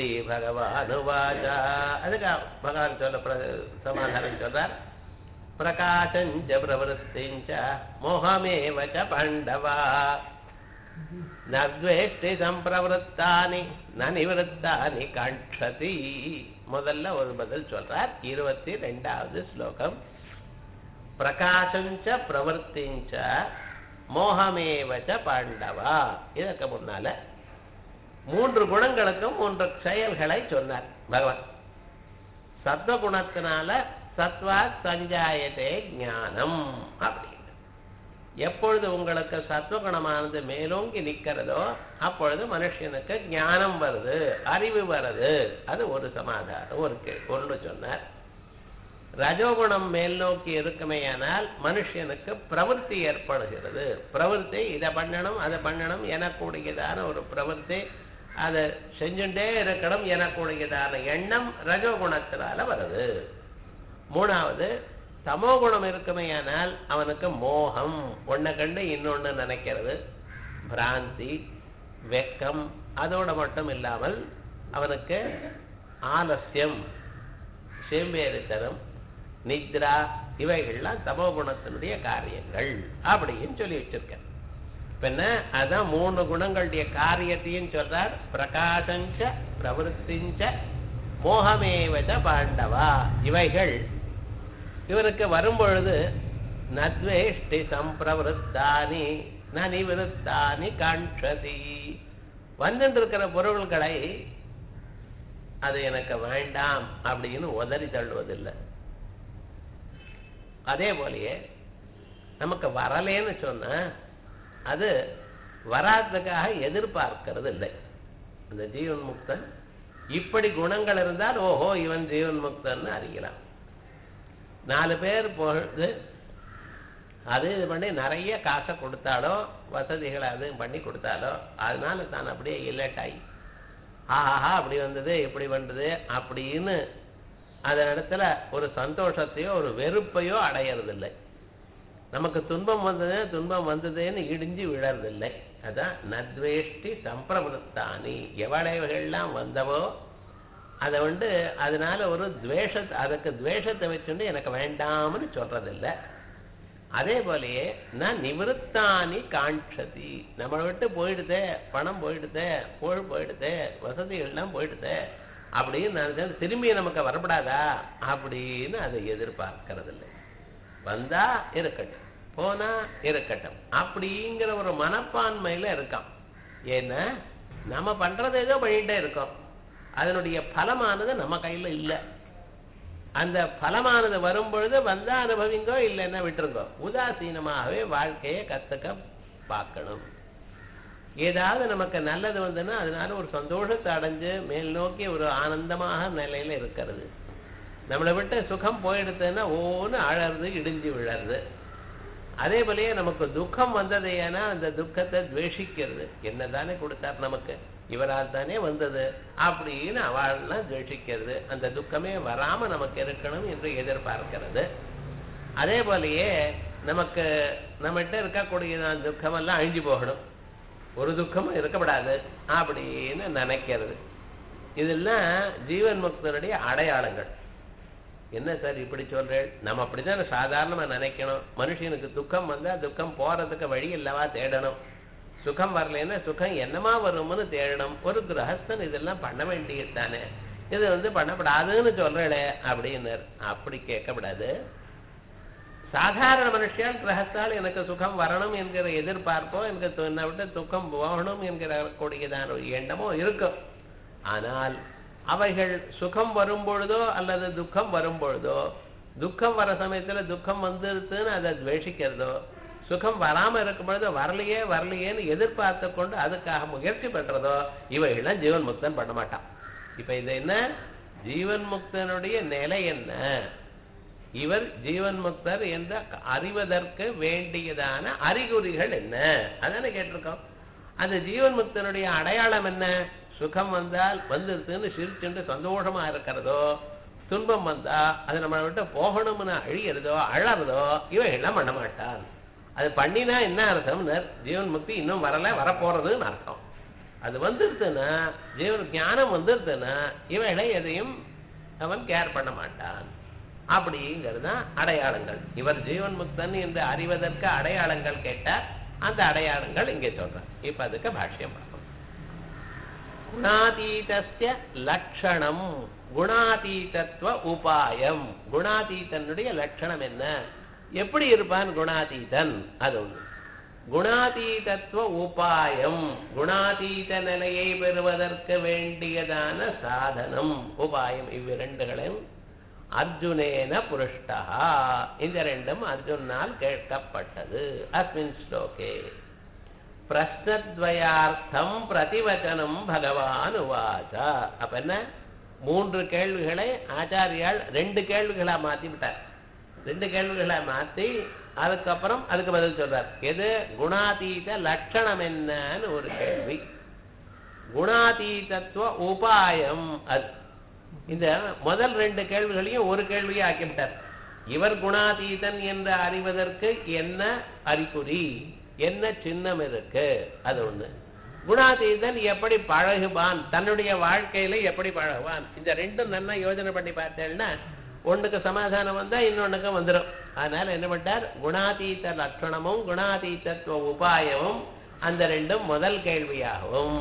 भगवानुवाच அதுக்கு பகவான் சொல்ல சமாதானம் சொல்றார். பிரகாசஞ்ச பிரவருத்திஞ்ச மோகமேவ ச பாண்டவா நத்வேஷ்டி சம்பிரவருத்தானி ந நிவருத்தானி காட்சதி. முதல்ல ஒரு பதில் சொல்றார். 22வது ஸ்லோகம். பிரகாசஞ்ச பிரவருத்திஞ்ச மோகமேவ ச பாண்டவா. இதற்கு முன்னால 3 குணங்களுக்கும் 3 செயல்களை சொன்னார் பகவான். சத்வகுணத்தினால சத்வா சஞ்சாயத்தே ஞானம் அப்படின்னு. எப்பொழுது உங்களுக்கு சத்வகுணமானது மேலோங்கி நிற்கிறதோ அப்பொழுது மனுஷனுக்கு ஞானம் வருது, அறிவு வருது. அது ஒரு சமாதானம், ஒரு ஒன்று சொன்னார். ரஜோகுணம் மேல் நோக்கி இருக்குமேயானால் மனுஷனுக்கு பிரவൃத்தி ஏற்படுகிறது. பிரவൃத்தி இதை பண்ணணும் அதை பண்ணணும் எனக்கூடியதான ஒரு பிரவൃத்தி, அதை செஞ்சுட்டே இருக்கணும் எனக்கூடியதான எண்ணம் ரஜோகுணத்தினால வருது. 3வது தமோகுணம் இருக்குமேயானால் அவனுக்கு மோகம், ஒன்றை கண்டு இன்னொன்று நினைக்கிறது, பிராந்தி, வெக்கம். அதோட மட்டும் இல்லாமல் அவனுக்கு ஆலசியம், சேம்பேரித்தனம், நித்ரா, இவைகள்லாம் தமோகுணத்தினுடைய காரியங்கள் அப்படின்னு சொல்லி வச்சிருக்கேன். என்ன அதான் 3 குணங்களுடைய காரியத்தையும் சொல்றார். பிரகாசஞ்ச பிரவருத்திஞ்ச மோகமேவச்ச பாண்டவா. இவைகள் இவருக்கு வரும்பொழுது நத்வேஷ்டி சம்பிரவருத்தானி ந நிவருத்தானி காட்சதி. வந்துட்டு இருக்கிற பொருள்களை அது எனக்கு வேண்டாம் அப்படின்னு உதறி தள்ளுவதில்லை. அதே போலயே நமக்கு வரலேன்னு சொன்னா அது வராததுக்காக எதிர்பார்க்கிறது இல்லை. இந்த ஜீவன் முக்தன் இப்படி குணங்கள் இருந்தால் ஓஹோ இவன் ஜீவன் முக்தன்னு அறியலாம். 4 பேர் பொழுது அது இது பண்ணி நிறைய காசை கொடுத்தாலோ வசதிகளை அது பண்ணி கொடுத்தாலோ அதனால தான் அப்படியே இல்லட்டாய் ஆஹாஹா அப்படி வந்தது இப்படி வந்தது அப்படின்னு அதன் இடத்துல ஒரு சந்தோஷத்தையோ ஒரு வெறுப்பையோ அடையறதில்லை. நமக்கு துன்பம் வந்ததுன்னு இடிஞ்சு விழறதில்லை. அதான் நத்வேஷ்டி சம்பிரவருத்தானி. எவ்வளவுகள்லாம் வந்தவோ அதை அதனால ஒரு அதுக்கு துவேஷத்தை வச்சுட்டு எனக்கு வேண்டாம்னு சொல்றதில்லை. அதே போலயே நான் நிவருத்தானி காட்சதி. நம்மளை விட்டு போயிடுதே, பணம் போயிடுதே, புகழ் போயிடுதே, வசதிகள்லாம் போயிடுதே அப்படின்னு நான் திரும்பி நமக்கு வரப்படாதா அப்படின்னு அதை எதிர்பார்க்கறதில்லை. வந்தா இருக்கட்டும், போனா இருக்கட்டும் அப்படிங்கிற ஒரு மனப்பான்மையில இருக்கான். ஏன்னா நம்ம பண்றது ஏதோ பண்ணிட்டே இருக்கோம், அதனுடைய பலமானது நம்ம கையில இல்லை. அந்த பலமானது வரும் பொழுது வந்தா அனுபவிங்கோ இல்லைன்னா விட்டுருங்கோ. உதாசீனமாகவே வாழ்க்கையை கத்துக்க பார்க்கணும். ஏதாவது நமக்கு நல்லது வந்ததுன்னா அதனால ஒரு சந்தோஷத்தை அடைஞ்சு மேல் நோக்கி ஒரு ஆனந்தமாக நிலையில இருக்கிறது. நம்மளை விட்டு சுகம் போயிடுதுன்னா ஓன்னு அழறது, இடிஞ்சு விழறது. அதே போலயே நமக்கு துக்கம் வந்தது, ஏன்னா அந்த துக்கத்தை துவேஷிக்கிறது. என்னதானே கொடுத்தார் நமக்கு, இவரால் தானே வந்தது அப்படின்னு அவள்லாம் துவேஷிக்கிறது. அந்த துக்கமே வராம நமக்கு இருக்கணும் என்று எதிர்பார்க்கிறது. அதே போலயே நமக்கு நம்மகிட்ட இருக்கக்கூடிய துக்கமெல்லாம் அழிஞ்சு போகணும், ஒரு துக்கமும் இருக்கப்படாது அப்படின்னு நினைக்கிறது. இதெல்லாம் ஜீவன் முக்தனுடைய அடையாளங்கள். என்ன சார் இப்படி சொல்றேன்? நம்ம அப்படிதான் சாதாரணமா நினைக்கணும். மனுஷனுக்கு துக்கம் வந்தா துக்கம் போறதுக்கு வழி இல்லவா தேடணும். சுகம் வரலன்னா சுகம் என்னமா வரும்னு தேடணும். ஒரு கிரகஸ்தன் இதெல்லாம் பண்ண வேண்டியது தானே, இது பண்ணப்படாதுன்னு சொல்றே அப்படின்னு அப்படி கேட்கப்படாது. சாதாரண மனுஷன் கிரகஸ்தால் எனக்கு சுகம் வரணும் என்கிற எதிர்பார்ப்போ, எனக்கு என்னை விட்டு துக்கம் போகணும் என்கிற கூடியதான ஒரு எண்ணமோ இருக்கும். ஆனால் அவைகள் சுகம் வரும் பொழுதோ அல்லது துக்கம் வரும் பொழுதோ, துக்கம் வர சமயத்துல துக்கம் வந்துருதுன்னு அதை துவேஷிக்கிறதோ, சுகம் வராம இருக்கும் பொழுது வரலையேன்னு எதிர்பார்த்து கொண்டு அதுக்காக முயற்சி பண்றதோ, இவைகள்லாம் ஜீவன் முக்தன் பண்ண மாட்டான். இப்ப இது என்ன, ஜீவன் முக்தனுடைய நிலை என்ன, இவர் ஜீவன் முக்தர் என்ற அறிவதற்கு வேண்டியதான அறிகுறிகள் என்ன, அதானே கேட்டிருக்கோம். அந்த ஜீவன் முக்தனுடைய அடையாளம் என்ன? சுகம் வந்தால் வந்துருதுன்னு சிரிச்சுட்டு சந்தோஷமா இருக்கிறதோ, துன்பம் வந்தா அது நம்மளை விட்டு போகணும்னு அழியறதோ அழறதோ இவைகள்லாம் பண்ண மாட்டான். அது பண்ணினா என்ன அர்த்தம்? ஜீவன் முக்தி இன்னும் வரல, வரப்போறதுன்னு அர்த்தம். அது வந்துருதுன்னா ஜீவன் ஞானம் வந்துருதுன்னா இவைகளை எதையும் அவன் கேர் பண்ண மாட்டான். அப்படிங்கிறது தான் அடையாளங்கள். இவர் ஜீவன் முக்தன் என்று அறிவதற்கு அடையாளங்கள் கேட்டால் அந்த அடையாளங்கள் இங்கே சொல்றான். இப்ப அதுக்கு பாஷ்யம் பார்ப்போம். குணாதீதஸ்ய லட்சணம் குணாதீதத்துவ உபாயம். குணாதீதனுடைய லட்சணம் என்ன, எப்படி இருப்பான் குணாதீதன், அது ஒண்ணு. குணாதீதத்துவ உபாயம், குணாதீத நிலையை பெறுவதற்கு வேண்டியதான சாதனம் உபாயம். இவ்விரண்டுகளும் அர்ஜுனேன புருஷ்டா, இந்த ரெண்டும் அர்ஜுனால் கேட்கப்பட்டது. அஸ்மின் ஸ்லோகே பிரஷ்னத்வயார்த்தம் பிரதிவச்சனம் பகவான் உவாச. அப்ப என்ன, 3 கேள்விகளை ஆச்சாரியால் 2 கேள்விகளா மாத்தி விட்டார். 2 கேள்விகளை மாத்தி அதுக்கப்புறம் அதுக்கு பதில் சொல்றார். எது, குணாதீத லட்சணம் என்னன்னு ஒரு கேள்வி, குணாதீதத்துவ உபாயம். அது இந்த முதல் 2 கேள்விகளையும் ஒரு கேள்வியை ஆக்கிவிட்டார். இவர் குணாதீதன் என்று அறிவதற்கு என்ன அறிகுறி, என்ன சின்னம் இருக்கு, அது ஒண்ணு. குணாதீதன் எப்படி பழகுவான், தன்னுடைய வாழ்க்கையில எப்படி பழகுவான், இந்த ரெண்டும் நல்லா யோஜனை பண்ணி பார்த்தேன்னா ஒண்ணுக்கு சமாதானம் வந்தா இன்னொன்னுக்கு வந்துடும். அதனால என்ன பண்ணார், குணாதீத லட்சணமும் குணாதீதத்துவ உபாயமும் அந்த ரெண்டும் முதல் கேள்வியாகவும்,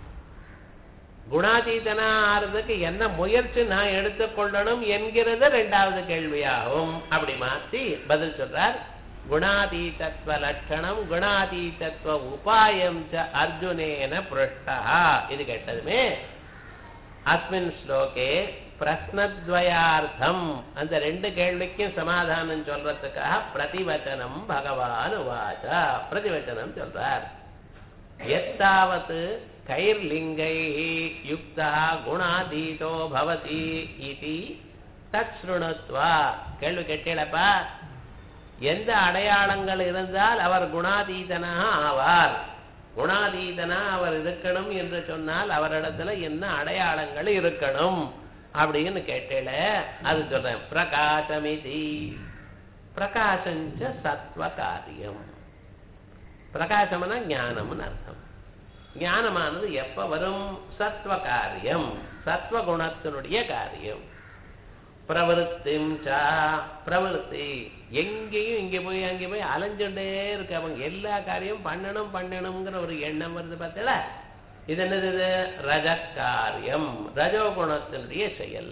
குணாதீதனா ஆறதுக்கு என்ன முயற்சி நான் எடுத்துக்கொள்ளணும் என்கிறது 2வது கேள்வியாகவும் அப்படி மாற்றி பதில் சொல்றார். குணாதீதத்துவ லட்சணம் குணாதீதத்துவ உபாயம் ச அர்ஜுனேன புருஷ்டா. இது கேட்டதுமே அஸ்மின் ஸ்லோகே பிரஸ்னத்வயார்த்தம், அந்த 2 கேள்விக்கும் சமாதானம் சொல்றதுக்காக பிரதிவச்சனம் பகவான் உவாச, பிரதிவச்சனம் சொல்றார். எத்தாவது கைர்லிங்கை யுக்தா குணாதீதோ பவதி இதி தத்ஸ்ருணுத்வா. கேள்வி கேட்டேளப்பா, எந்த அடையாளங்கள் இருந்தால் அவர் குணாதீதனாக ஆவார், குணாதீதனா அவர் இருக்கணும் என்று சொன்னால் அவரிடத்துல என்ன அடையாளங்கள் இருக்கணும் அப்படின்னு கேட்டேல, அது சொல்றேன். பிரகாசமிதி, பிரகாசஞ்ச சத்வ காரியம். பிரகாசம்னா ஞானம்னு அர்த்தம். ஞானமானது எப்ப வரும், சத்வ காரியம், சத்வ குணத்தினுடைய காரியம். பிரவருத்திம் சா, பிரவருத்தி எங்கேயும் இங்கே போய் அங்கே போய் அலைஞ்சுட்டே இருக்கு. அவங்க எல்லா காரியம் பண்ணணும் பண்ணணுங்கிற ஒரு எண்ணம் வருது பார்த்தல, இது என்னது, ரஜகாரியம், ரஜோகுணத்தினுடைய செயல்.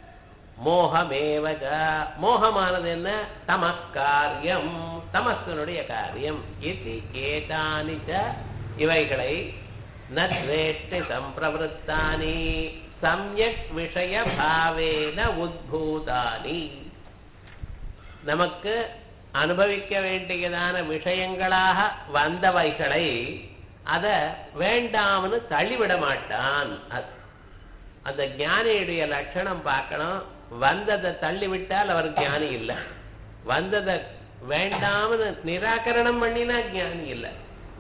மோகமேவஜ, மோகமானது என்ன, தமக்காரியம், தமஸ்தனுடைய காரியம். இது ஏதானிச்ச, இவைகளை நத்வேஷ்டி சம்பிரவருத்தானி சம்யக் விஷய பாவேன உத்பூதானி, நமக்கு அனுபவிக்க வேண்டியதான விஷயங்களாக வந்தவைகளை அத வேண்டாம்னு தள்ளிவிட மாட்டான். அந்த ஞானியுடைய லட்சணம் பார்க்கணும். வந்ததை தள்ளிவிட்டால் அவர் ஞானி இல்லை, வந்ததை வேண்டாம்னு நிராகரணம் பண்ணினா ஞானி இல்லை.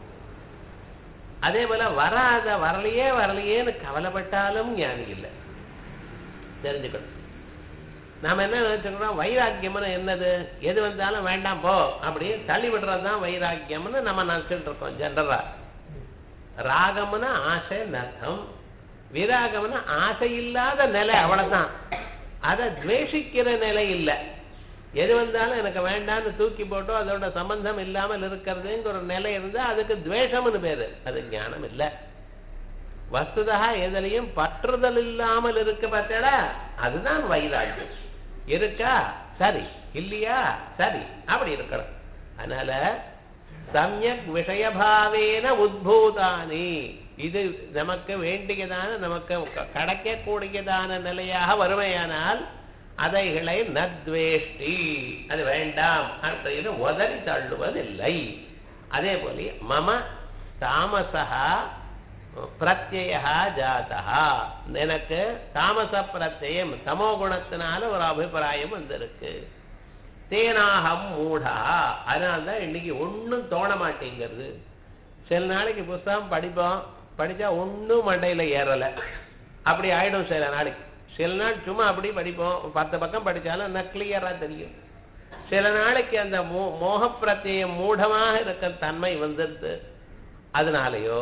அதே போல வராத வரலையேன்னு கவலைப்பட்டாலும் ஞானி இல்லை. தெரிஞ்சுக்கணும். நாம என்ன நினைச்சுக்கிறோம், வைராக்கியம்னு என்னது, எது வந்தாலும் வேண்டாம் போ அப்படி தள்ளி விடுறதுதான் வைராக்கியம்னு நம்ம நினைச்சுட்டு இருக்கோம் ஜெனரலா. ராகம்னா ஆசை அர்த்தம், விராகம்னா ஆசை இல்லாத நிலை, அவ்வளவுதான். அதை துவேஷிக்கிற நிலை இல்லை. எது வந்தாலும் எனக்கு வேண்டான்னு தூக்கி போட்டோ அதோட சம்பந்தம் இல்லாமல் இருக்கிறதுங்கிற ஒரு நிலை இருந்தா அதுக்கு துவேஷம்னு பேரு, அது ஞானம் இல்லை. வஸ்துதா எதிலையும் பற்றுதல் இல்லாமல் இருக்கு பார்த்தா அதுதான் வைராக்கியம். இருக்கா சரி, இல்லையா சரி, அப்படி இருக்கணும். அதனால சம்யக் விஷயபாவேன உத்பூதானி, இது நமக்கு வேண்டியதான நமக்கு கிடைக்கக்கூடியதான நிலையாக வறுமையானால் அதைகளை நத்வேஷ்டி, அது வேண்டாம் அப்படின்னு உதறி தள்ளுவதில்லை. அதே போல மம தாமசா பிரத்யா ஜாதா, எனக்கு தாமச பிரத்யம் தமோ குணத்தினால ஒரு அபிப்பிராயம் வந்திருக்கு. தேனாகம் மூடா, அதனால்தான் இன்னைக்கு ஒன்றும் தோண மாட்டேங்கிறது. சில நாளைக்கு புத்தகம் படிப்போம், படிச்சா ஒன்றும் மண்டையில ஏறலை, அப்படி ஆயிடும். சில நாளைக்கு, சில நாள் சும்மா அப்படி படிப்போம், 10 பக்கம் படிச்சாலும் என்ன கிளியரா தெரியும். சில நாளைக்கு அந்த மோக பிரத்யம் மூடமாக இருக்க தன்மை வந்துடுது. அதனாலயோ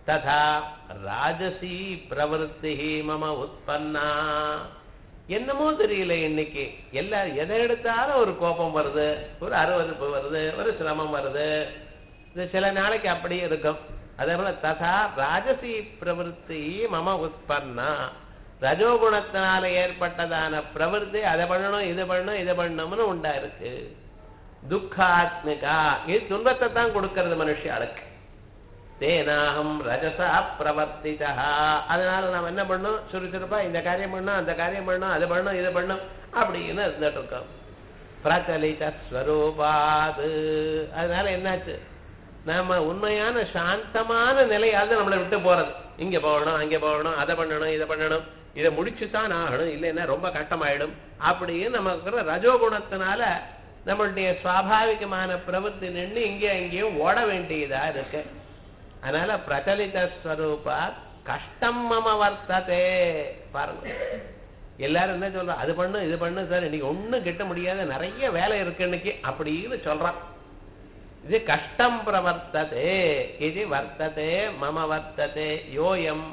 ததா ராஜசி பிரவருத்தி மம உற்பன்னா. என்னமோ தெரியல, இன்னைக்கு எல்லாரும் எதை எடுத்தாலும் ஒரு கோபம் வருது, ஒரு அருவருப்பு வருது, ஒரு சிரமம் வருது. இது சில நாளைக்கு அப்படியே இருக்கும். அதே போல ததா ராஜசி பிரவருத்தி மம உற்பன்னா, ரஜோகுணத்தினால ஏற்பட்டதான பிரவருத்தி அதை பண்ணணும் இது பண்ணணும் இதை பண்ணணும்னு உண்டா இருக்கு. துக்காத்மிகா, இது துன்பத்தை தான் கொடுக்கிறது மனுஷியாளுக்கு. தேனாகம் ரஜசா பிரவர்த்திதா, அதனால நாம் என்ன பண்ணணும், சுறுசுறுப்பா இந்த காரியம் பண்ணணும் அந்த காரியம் பண்ணணும் அது பண்ணணும் இது பண்ணணும் அப்படின்னு இருந்துட்டு இருக்கோம். பிரச்சலித ஸ்வரூபாது, அதனால என்னாச்சு, நாம உண்மையான சாந்தமான நிலையாவது நம்மளை விட்டு போறது. இங்க போகணும் அங்கே போகணும் அதை பண்ணணும் இதை பண்ணணும் இதை முடிச்சுதான் ஆகணும், இல்லைன்னா ரொம்ப கஷ்டமாயிடும் அப்படின்னு நமக்கு ரஜோகுணத்தினால நம்மளுடைய சுவாபாவிகமான பிரவൃத்தி நின்று இங்கே அங்கேயும் ஓட வேண்டியதா இருக்கு. அதனால பிரச்சலித ஸ்வரூபா கஷ்டம் மம வர்த்ததே. பாருங்க, எல்லாரும் என்ன சொல்றோம், அது பண்ணு இது பண்ணு சார், இன்னைக்கு ஒன்னும் கிட்ட முடியாத நிறைய வேலை இருக்கு இன்னைக்கு அப்படின்னு சொல்றான். இது கஷ்டம் பிரவர்த்ததே, இது வர்த்ததே மம வர்த்ததே யோயம்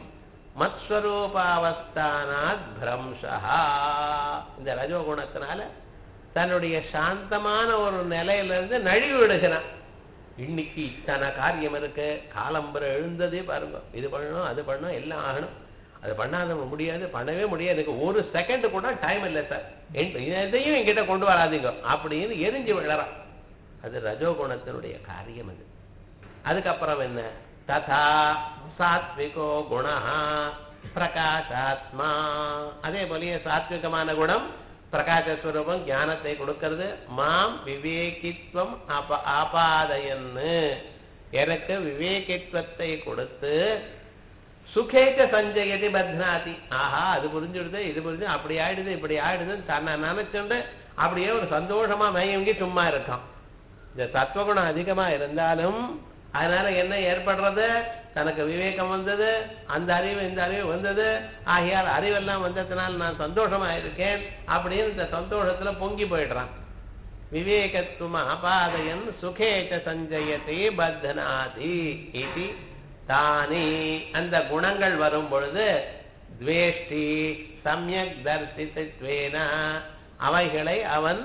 மத்ஸ்வரூபாவஸ்தானாத் பிரம்சா. இந்த ரஜோகுணத்தினால தன்னுடைய சாந்தமான ஒரு நிலையிலிருந்து நழுவி விடுகிறான். இன்னைக்கு இத்தனை காரியம் இருக்கு, காலம்பரை எழுந்ததே பாருங்க, இது பண்ணணும் அது பண்ணணும் எல்லாம் ஆகணும், அது பண்ணாத முடியாது பண்ணவே முடியாது, எனக்கு ஒரு செகண்ட் கூட டைம் இல்லை சார், எதையும் என்கிட்ட கொண்டு வராதீங்க அப்படின்னு எரிஞ்சு விழறான். அது ரஜோகுணத்தினுடைய காரியம். அது அதுக்கப்புறம் என்ன, ததா சாத்விகோ குணா பிரகாசாத்மா, அதே போலயே சாத்விகமான குணம் பிரகாசஸ்வரூபம் ஞானத்தை கொடுக்கிறது. மாம் விவேகித்வம் ஆபாதயன்னு, எனக்கு விவேகித்வத்தை கொடுத்து சுகேச்ச சஞ்சயதி பத்னாதி, ஆஹா அது புரிஞ்சுடுது இது புரிஞ்சு அப்படி ஆயிடுது இப்படி ஆயிடுதுன்னு தன்னை நினைச்சுண்டு அப்படியே ஒரு சந்தோஷமா மயங்கி சும்மா இருக்கான். இந்த சத்வகுணம் அதிகமா இருந்தாலும் அதனால என்ன ஏற்படுறது, தனக்கு விவேகம் வந்தது, அந்த அறிவு இந்த அறிவு வந்தது, ஆகையால் அறிவெல்லாம் வந்ததுனால நான் சந்தோஷமா இருக்கேன் அப்படின்னு இந்த சந்தோஷத்துல பொங்கி போயிடுறான். விவேகத்துவம் அபாதயன் சுகேச்ச சஞ்சயத்தை பத்னாதி இது தானி. அந்த குணங்கள் வரும் பொழுது துவேஷ்டி சம்யக் தர்சித்வேன, அவைகளை அவன்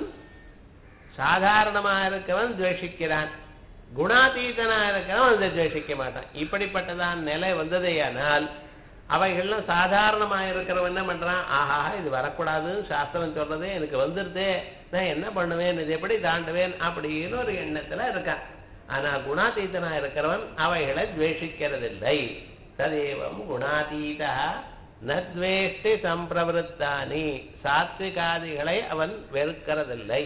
சாதாரணமா இருக்கவன் துவேஷிக்கிறான், குணாதீதனா இருக்கிறவன் அதை துவேஷிக்க மாட்டான். இப்படிப்பட்டதான் நிலை வந்ததேயானால் அவைகள்லாம் சாதாரணமா இருக்கிறவன் என்ன பண்றான், ஆஹா இது வரக்கூடாதுன்னு சாஸ்திரம் சொல்றதே எனக்கு வந்துருதே, நான் என்ன பண்ணுவேன் இது எப்படி தாண்டுவேன் அப்படின்னு ஒரு எண்ணத்துல இருக்கான். ஆனா குணாதீதனா இருக்கிறவன் அவைகளை துவேஷிக்கிறதில்லை. ததேவம் குணாதீதா நத்வேஷ்டி சம்பிரவருத்தானி, சாத்விகாதிகளை அவன் வெறுக்கிறதில்லை.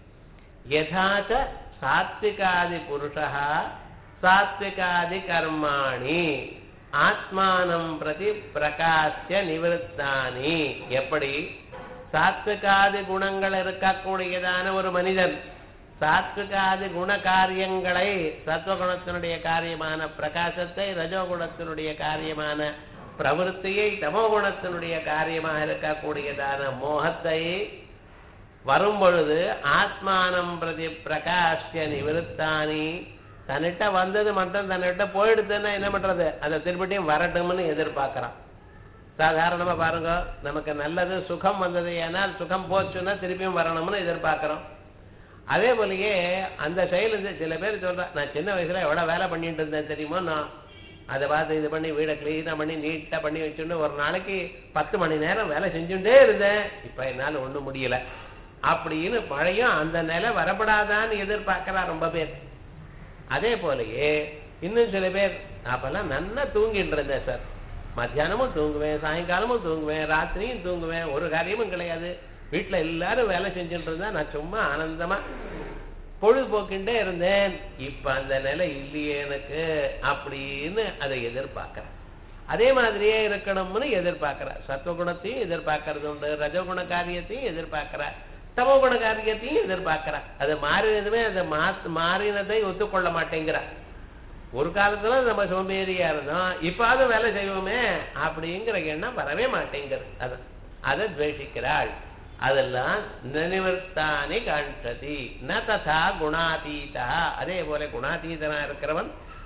யதாச்ச சாத்விகாதி புருஷா சாத்விகாதி கர்மாணி ஆத்மானம் பிரதி பிரகாசிய நிவருத்தானி, எப்படி சாத்விகாதி குணங்கள் இருக்கக்கூடியதான ஒரு மனிதன் சாத்விகாதி குண காரியங்களை, சத்வகுணத்தினுடைய காரியமான பிரகாசத்தை, ரஜோகுணத்தினுடைய காரியமான பிரவருத்தியை, தமோகுணத்தினுடைய காரியமாக இருக்கக்கூடியதான மோகத்தை வரும் பொழுது ஆத்மானம் பிரதி பிரகாஷ்ய நிவருத்தானி, தன்னிட்ட வந்தது மட்டும் தன்னிட்ட போயிடுதுன்னா என்ன பண்றது, அதை திருப்பிட்டையும் வரட்டும்னு எதிர்பார்க்கிறான். சாதாரணமா பாருங்க, நமக்கு நல்லது சுகம் வந்தது, ஏனால் சுகம் போச்சுன்னா திருப்பியும் வரணும்னு எதிர்பார்க்கிறோம். அதே போலயே அந்த செயல் சில பேர் சொல்ற, நான் சின்ன வயசுல எவ்வளவு வேலை பண்ணிட்டு இருந்தேன் தெரியுமோ, நான் அதை பார்த்து இது பண்ணி வீடை கிளீனா பண்ணி நீட்டா பண்ணி வச்சுட்டு ஒரு நாளைக்கு 10 மணி நேரம் வேலை செஞ்சுட்டே இருந்தேன், இப்ப என்னால ஒண்ணும் முடியல அப்படின்னு பழைய அந்த நிலை வரப்படாதான்னு எதிர்பார்க்கிறா ரொம்ப பேர். அதே போலயே இன்னும் சில பேர், அப்பெல்லாம் நல்லா தூங்கிட்டு இருந்தேன் சார், மத்தியானமும் தூங்குவேன், சாயங்காலமும் தூங்குவேன், ராத்திரியும் தூங்குவேன், ஒரு காரியமும் கிடையாது, வீட்டுல எல்லாரும் வேலை செஞ்சுட்டு இருந்தா நான் சும்மா ஆனந்தமா பொழுதுபோக்கின்றே இருந்தேன், இப்ப அந்த நிலை இல்லையே எனக்கு அப்படின்னு அதை எதிர்பார்க்கிறேன். அதே மாதிரியே இருக்கணும்னு எதிர்பார்க்கிற, சத்துவகுணத்தையும் எதிர்பார்க்கறது உண்டு, ரஜகுண காரியத்தையும் எதிர்பார்க்கிற, தமோகுண காரியத்தையும் எதிர்பார்க்கிற. அது மாறினதுமே அதை மாறினதை ஒத்துக்கொள்ள மாட்டேங்கிற. ஒரு காலத்துல நம்ம சோம்பேறியா இருந்தோம், இப்பாவது வேலை செய்வோமே அப்படிங்கிற எண்ணம் வரவே மாட்டேங்கிறது. அதை துவேஷிக்கிறாள். அதெல்லாம் நிவர்த்தானி காண்சதி ந ததா குணாதீதா. அதே போல குணாதீதனா இருக்கிறவன்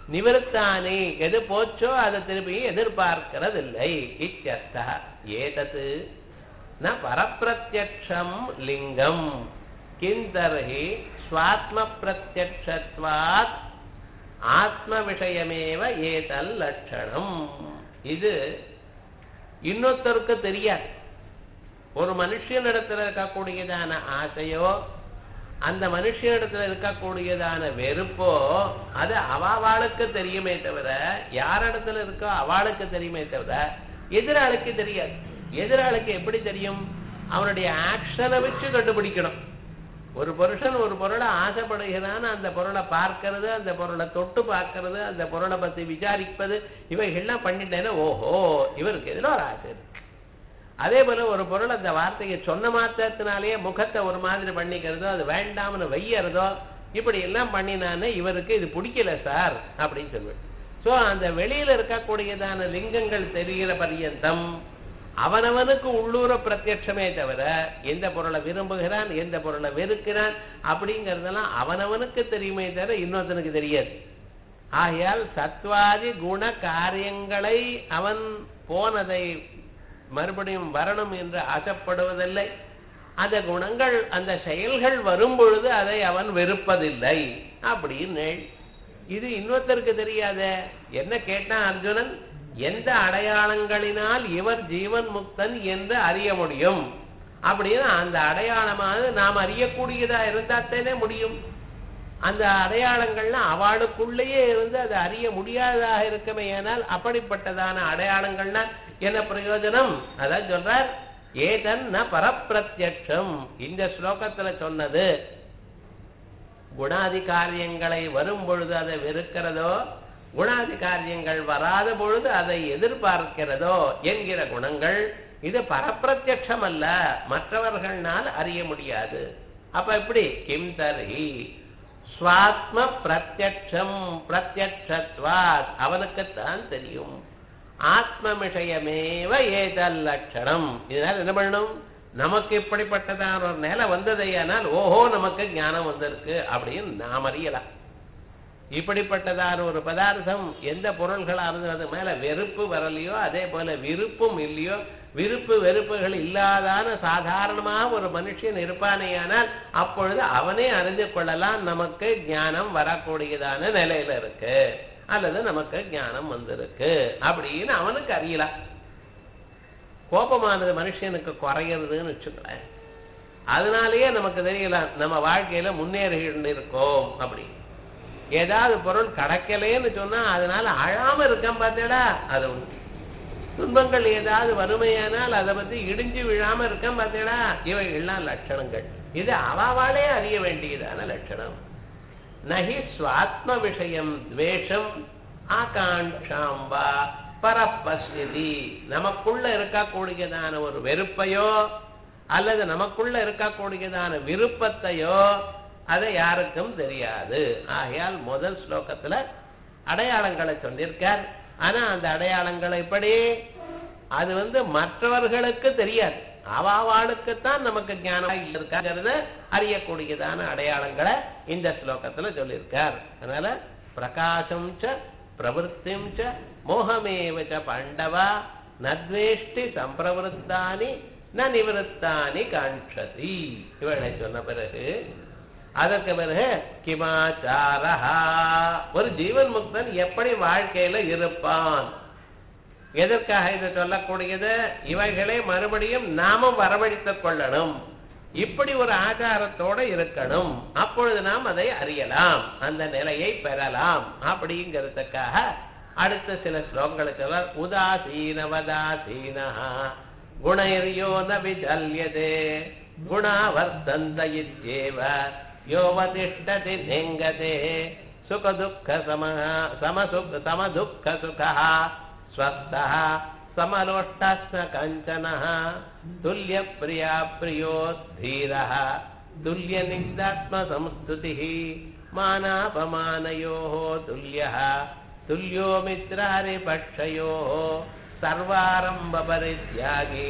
நிவர்த்தானி எது போச்சோ அதை திருப்பி எதிர்பார்க்கிறதில்லை. இத்யர்த்தः ஏதத் ந பரப்பிரத்யக்ஷம் லிங்கம் கிந்தர்ஹி ஸ்வாத்ம பிரத்யக்ஷத்வாத் ஆத்ம விஷயமேவ ஏதல் லட்சணம். இது இன்னொருத்தருக்கு தெரியாது. ஒரு மனுஷனிடத்துல இருக்கக்கூடியதான ஆசையோ அந்த மனுஷனிடத்துல இருக்கக்கூடியதான வெறுப்போ அது அவாளுக்கு தெரியுமே தவிர, யாரிடத்துல இருக்கோ அவளுக்கு தெரியுமே தவிர எதிராளுக்கு தெரியாது. எதிராளுக்கு எப்படி தெரியும்? அவனுடைய ஆக்ஷனை வச்சு கண்டுபிடிக்கணும். ஒரு புருஷன் ஒரு பொருளை ஆசைப்படுகிறான், அந்த பொருளை பார்க்கறது, அந்த பொருளை தொட்டு பார்க்கறது, அந்த பொருளை பத்தி விசாரிப்பது, இவைகள்லாம் பண்ணிட்டேன்னா ஓஹோ இவருக்கு எதில் ஒரு ஆசை இருக்கு. அதே போல ஒரு பொருள் அந்த வார்த்தையை சொன்ன மாத்திரத்தினாலேயே முகத்தை ஒரு மாதிரி பண்ணிக்கிறதோ, அது வேண்டாம்னு வையறதோ, இப்படி எல்லாம் பண்ணினானே இவருக்கு இது பிடிக்கல சார் அப்படின்னு சொல்லுவேன். ஸோ அந்த வெளியில இருக்கக்கூடியதான லிங்கங்கள் தெரிகிற பர்யந்தம் அவனவனுக்கு உள்ளூர பிரத்யட்சமே தவிர எந்த பொருளை விரும்புகிறான் எந்த பொருளை வெறுக்கிறான் அப்படிங்கிறதெல்லாம் அவனவனுக்கு தெரியுமே தவிர இன்னொருத்தனுக்கு தெரியாது. ஆகையால் சத்வாதி குண காரியங்களை அவன் போனதை மறுபடியும் வரணும் என்று ஆசைப்படுவதில்லை. அந்த குணங்கள் அந்த செயல்கள் வரும் பொழுது அதை அவன் வெறுப்பதில்லை அப்படின்னு. இது இன்னொருத்தருக்கு தெரியாத. என்ன கேட்டான் அர்ஜுனன்? எந்த அடையாளங்களினால் இவர் ஜீவன் முக்தன் என்று அறிய முடியும் அப்படின்னு. அந்த அடையாளமானது நாம் அறியக்கூடியதா இருந்தாத்தேனே முடியும். அந்த அடையாளங்கள்லாம் அவளுக்குள்ளேயே இருந்து அதை அறிய முடியாததாக இருக்குமே. ஆனால் அப்படிப்பட்டதான அடையாளங்கள்னா என்ன பிரயோஜனம்? அதான் சொல்றார் ஏதன் ந பரப்பிரத்யக்ஷம். இந்த ஸ்லோகத்துல சொன்னது குணாதி காரியங்களை வரும் பொழுது அதை வெறுக்கிறதோ, குணாதி காரியங்கள் வராத பொழுது அதை எதிர்பார்க்கிறதோ என்கிற குணங்கள் இது பரப்பிரத்யக்ஷம் அல்ல, மற்றவர்களால் அறிய முடியாது. அப்ப எப்படி? கிம் தர்ஹி ஸ்வாத்ம பிரத்யக்ஷம் பிரத்யக்ஷத்வாத் அவனுக்குத்தான் தெரியும். ஆத்ம விஷயமேவ ஏதல் லட்சணம். இதனால் என்ன பண்ணணும்? நமக்கு இப்படிப்பட்டதான ஒரு நிலை வந்ததையானால் ஓஹோ நமக்கு ஞானம் வந்திருக்கு அப்படின்னு நாம் அறியலாம். இப்படிப்பட்டதான ஒரு பதார்த்தம் எந்த பொருள்களாக அது மேல வெறுப்பு வரலையோ, அதே போல விருப்பும் இல்லையோ, விருப்பு வெறுப்புகள் இல்லாதான சாதாரணமாக ஒரு மனுஷன் இருப்பானேயானால் அப்பொழுது அவனே அறிந்து கொள்ளலாம் நமக்கு ஞானம் வரக்கூடியதான நிலையில இருக்கு அல்லது நமக்கு ஞானம் வந்திருக்கு அப்படின்னு அவனுக்கு அறியலாம். கோபமானது மனுஷனுக்கு குறையிறதுன்னு வச்சுக்கிறேன். அதனாலேயே நமக்கு தெரியலாம் நம்ம வாழ்க்கையில முன்னேறிட்டு இருக்கோம். அப்படி ஏதாவது பொருள் கிடைக்கலேன்னு சொன்னா அதனால அழாம இருக்கேன் பார்த்தேடா, அது உண்டு. துன்பங்கள் ஏதாவது வறுமையானால் அதை பத்தி இடிஞ்சு விழாம இருக்கேன் பார்த்தேடா, இவைகள்லாம் லட்சணங்கள். இது அவாவாலே அறிய வேண்டியதான லட்சணம். நஹி ஸ்வாத்ம விஷயம் துவேஷம் ஆகாங்ஷாம் வா பரப்பஸ்தி. நமக்குள்ள இருக்கக்கூடியதான ஒரு வெறுப்பையோ அல்லது நமக்குள்ள இருக்கக்கூடியதான விருப்பத்தையோ அதை யாருக்கும் தெரியாது. ஆகையால் முதல் ஸ்லோகத்துல அடையாளங்களை சொல்லியிருக்கார். ஆனா அந்த அடையாளங்களை எப்படி அது மற்றவர்களுக்கு தெரியாது, அவாளுக்குத்தான் நமக்கு ஞானம் இருக்காங்கிறத அறியக்கூடியதான அடையாளங்களை இந்த ஸ்லோகத்துல சொல்லியிருக்கார். அதனால பிரகாசம் ச பிரவருத்திம் ச மோகமேவ ச பாண்டவா நத்வேஷ்டி சம்பிரவருத்தானி ந நிவருத்தானி காண்ஷதி. இவளை சொன்ன பிறகு அதற்கு பிறகு கிமாச்சாரஹா, ஒரு ஜீவன் முக்தன் எப்படி வாழ்க்கையில இருப்பான், எதற்காக இதை சொல்லக்கூடியது? இவைகளை மறுபடியும் நாமும் வரவழைத்துக் கொள்ளணும், இப்படி ஒரு ஆச்சாரத்தோட இருக்கணும், அப்பொழுது நாம் அதை அறியலாம், அந்த நிலையை பெறலாம் அப்படிங்கிறதுக்காக அடுத்த சில ஸ்லோகங்களை சொல்ல. உதாசீனவதாசீன குணைர்யோ ந விஜல்யதே குணாவர்த்தந்த இத்யேவ யோவதிஷ்டதி நெங்கதே சுகதுக்க சமதுக்க சுகः ஸ்வஸ்தः சமலோஷ்டஸ்ன கஞ்சனः துல்ய பிரியா பிரியோ தீரः துல்ய நிந்தாத்ம சம்ஸ்துதிः மானாபமானயோः துல்யः துல்யோ மித்ராரி பக்ஷயோः சர்வாரம்ப பரித்யாகி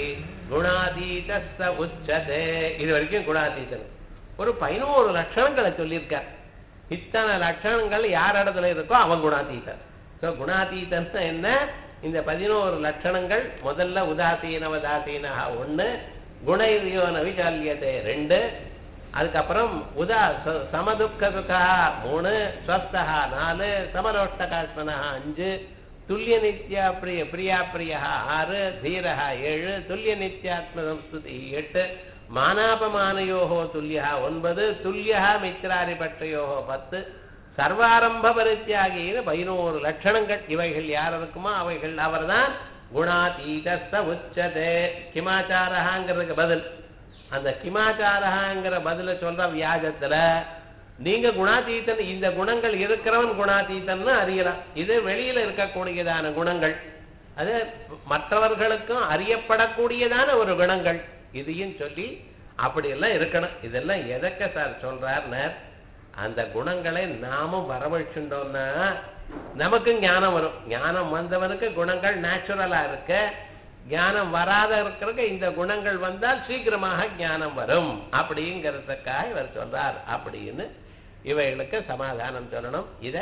குணாதீத உச்சதே. இது வரைக்கும் குணாதீதன் ஒரு 11 லட்சணங்களை சொல்லியிருக்கார். இத்தனை லட்சணங்கள் யார் இடத்துல இருக்கோ அவன் குணாதீதன். ஸோ குணாதீதன் என்ன? இந்த 11 லட்சணங்கள் முதல்ல உதாசீன உதாசீனா 1, குணையோ நவிச்சால்யத்தை 2, அதுக்கப்புறம் சமதுக்க சுகா 3, ஸ்வஸ்தா 4, சமரோஷ்டகாஸ்மனா 5, துல்லிய நித்யா பிரியா பிரியா 6, தீரா 7, துல்லிய நித்யாத்ம சம்ஸ்துதி 8, மானாபமானயோகோ துல்லியா 9, துல்லியா மித்ராரி பட்டையோ 10, சர்வாரம்ப பரித்தியாகின்னு 11 லட்சணங்கள். இவைகள் யார் இருக்குமோ அவைகள் அவர்தான் குணாதீதஸ்த உச்சதே. கிமாச்சாரங்கிறதுக்கு பதில் அந்த கிமாச்சாரங்கிற பதில சொல்ற வியாஜத்துல நீங்க குணாதீதன், இந்த குணங்கள் இருக்கிறவன் குணாதீதன் அறியலாம். இது வெளியில இருக்கக்கூடியதான குணங்கள், அது மற்றவர்களுக்கும் அறியப்படக்கூடியதான ஒரு குணங்கள். இதையும் சொல்லி அப்படியெல்லாம் இருக்கணும். இதெல்லாம் எதற்க சார் சொல்றாருன்னு, அந்த குணங்களை நாமும் வரவழைச்சுட்டோம்னா நமக்கு ஞானம் வரும். ஞானம் வந்தவனுக்கு குணங்கள் நேச்சுரலா இருக்க, ஞானம் வராத இருக்கிறதுக்கு இந்த குணங்கள் வந்தால் சீக்கிரமாக ஞானம் வரும் அப்படிங்கிறதுக்காக இவர் சொல்றார். அப்படின்னு இவைகளுக்கு சமாதானம் சொல்லணும். இதை